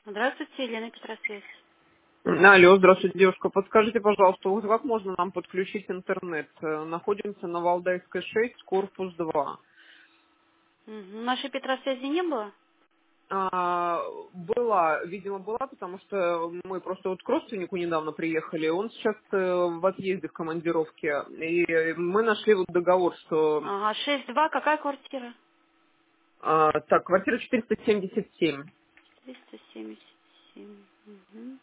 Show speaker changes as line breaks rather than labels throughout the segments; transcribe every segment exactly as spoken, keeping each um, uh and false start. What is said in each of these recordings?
Здравствуйте, Елена Петросвязь.
Алло, здравствуйте, девушка. Подскажите, пожалуйста, вот как можно нам подключить интернет? Э, Находимся на Валдайской шесть, корпус два.
Мгм. Нашей Петросвязи не было?
А, была, видимо, была, потому что мы просто вот к родственнику недавно приехали. Он сейчас э, в отъезде в командировке. И мы нашли вот договор, что...
Ага, шесть два, какая квартира?
а, так, квартира четыреста семьдесят семь.
триста семьдесят семь. Мгм.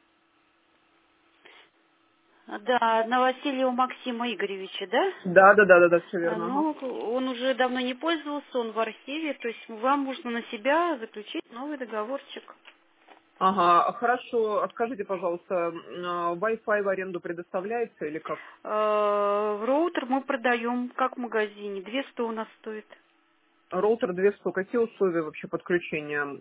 А, Да, на Васильева Максима Игоревича, да?
Да, да, да, да, да, все
А,
верно. Ага.
Ну, он уже давно не пользовался, он в архиве, то есть вам нужно на себя заключить новый договорчик.
Ага, хорошо. А скажите, пожалуйста, м, а, Wi-Fi в аренду предоставляется или как?
Э, Роутер мы продаем, как в магазине, двести у нас стоит.
Роутер двести, какие условия вообще подключения?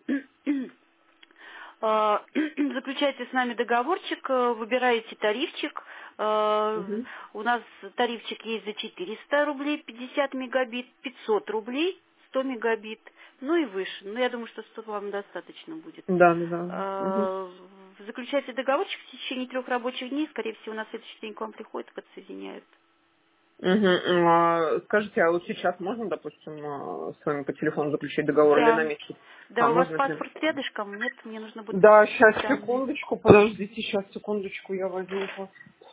Э, Заключайте с нами договорчик, э, выбираете тарифчик. Э,
Мгм.
У нас тарифчик есть за четыреста рублей, пятьдесят мегабит, пятьсот рублей, сто мегабит, ну и выше. Ну, я думаю, что сто вам достаточно будет.
Да, да, да. Мгм.
Э, Заключайте договорчик в течение трех рабочих дней, скорее всего, на следующий день к вам приходит, подсоединяют.
Мгм. А, скажите, а вот сейчас можно, допустим, а, с вами по телефону заключить договор или на
Да.
месяц? А,
Да, у вас
можно это?
паспорт рядышком? Нет, мне нужно будет
Да, сейчас,
подтвердить данные.
секундочку, подождите, сейчас, секундочку, я возьму. пас-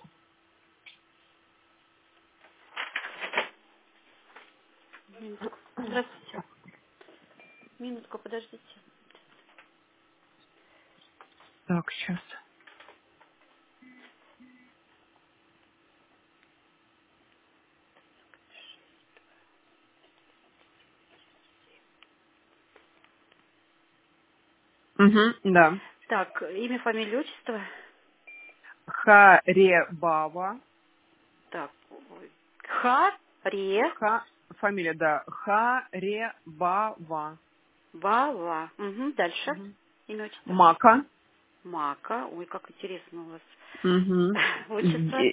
Минутку. Здравствуйте. Минутку, подождите.
Так, сейчас. Угу, да.
Так, имя, фамилия, отчество.
Харебава.
Так, ой. Ха, Ре,
Ха, фамилия, да. Харебава.
Бава. Угу, дальше.
Мгм.
Имя, отчество.
Мака.
Мака. Ой, как интересно у вас.
Угу.
Отчество.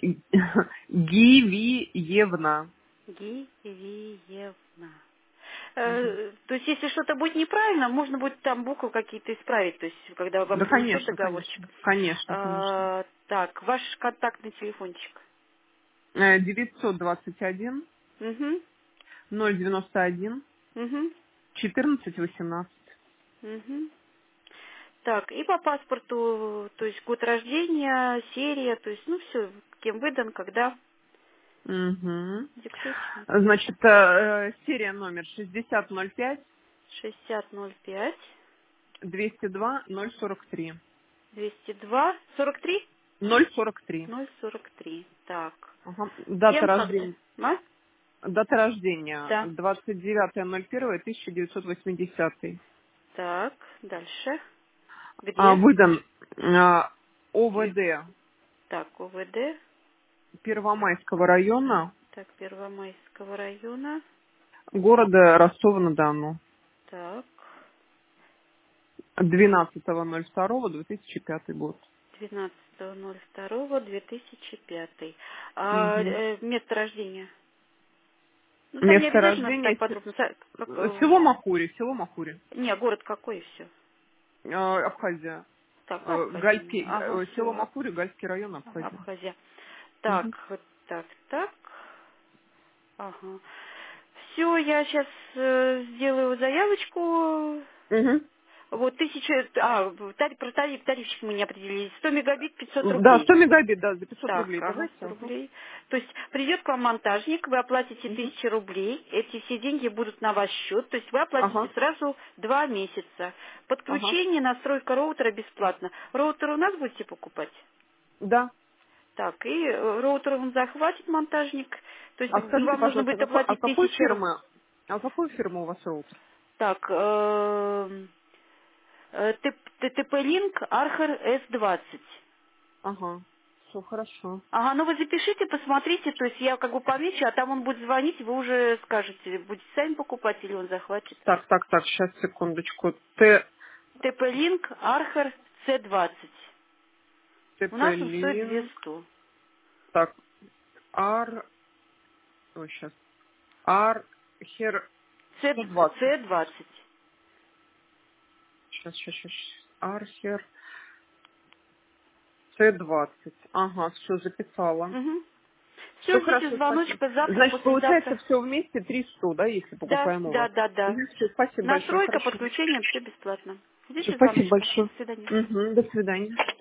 Гивиевна.
Гиевна.
Мгм.
Э, то есть, если что-то будет неправильно, можно будет там буквы какие-то исправить, то есть, когда вам
Да,
принесут
конечно, конечно.
договорчик.
Конечно, конечно.
А, так, ваш контактный телефончик.
Э, девятьсот двадцать один
Угу,
ноль девяносто один
угу,
четырнадцать восемнадцать.
угу. Так, и по паспорту, то есть год рождения, серия, то есть, ну, все, кем выдан, когда,
Угу.
диктуйте мне.
Значит, э, серия номер шестьдесят ноль пять
шестьдесят ноль пять
двести два ноль сорок три.
двести два сорок три
ноль сорок три.
ноль сорок три. Так,
Ага. Дата
кем, когда?
рождения.
А?
Дата рождения
Да.
двадцать девятое ноль первое тысяча девятьсот восьмидесятый.
Так, дальше.
А,
Где?
выдан а,
И-
ОВД
Так, ОВД.
Первомайского района
Так, Первомайского района.
города Ростова-на-Дону.
Так,
двенадцатого ноль второго две тысячи пятый год.
двенадцатого ноль второго две тысячи пятый. А
Мгм.
э, место рождения? Ну, там не
Место
обязательно так
рождения
подробно. Са- Как,
с-
э,
село Макури, село Макури,
не, город какой и все.
э, Абхазия.
Так, ну,
Э,
Абхазия.
Гальский,
Ага,
э, село
все,
Макури, Гальский район, Абхазия.
Абхазия. Так,
Мгм.
вот так, так. Ага. Все, я сейчас сделаю заявочку.
Мгм.
Вот тысяча, а, тариф, про тариф, тарифчик мы не определили. сто мегабит, пятьсот
Да,
рублей.
сто мегабит, да, за пятьсот
Так,
рублей.
ага,
Давайте.
сто
Ага.
рублей. То есть придет к вам монтажник, вы оплатите
Мгм.
тысячу рублей, эти все деньги будут на ваш счет, то есть вы оплатите
Ага.
сразу два месяца.
Ага.
Подключение, настройка роутера бесплатно. Роутер у нас будете покупать?
Да.
Так, и э, роутер он захватит монтажник, то есть
А скажите,
вам нужно
пожалуйста,
будет
какой, а
оплатить
какой
тысячу рублей.
фирмы, а какой фирмы у вас роутер?
Так, эм, э, ТП-линк Архер эс двадцать.
Ага. Все хорошо.
Ага, ну вы запишите, посмотрите, то есть я как бы помечу, а там он будет звонить, вы уже скажете, будете сами покупать или он захватит.
Так, так, так, сейчас, секундочку. Т,
ТП-линк Архер С двадцать. У
ТП
нас он стоит
Линк.
двести.
Так, Ар, ой, сейчас. Архер сто двадцать.
С двадцать.
Сейчас, сейчас, сейчас. Архер. С двадцать. Ага, все записала.
Угу.
Все
Все, ждите
хорошо, спасибо.
звоночка завтра,
Значит, получается
послезавтра.
все вместе триста, да, если
Да,
покупаем у
да,
вас?
да, да.
Мгм, всё, спасибо большое,
Настройка,
хорошо.
подключение, все бесплатно.
Всё,
Ждите
спасибо
звоночка. До
большое.
свидания.
Мгм, до свидания.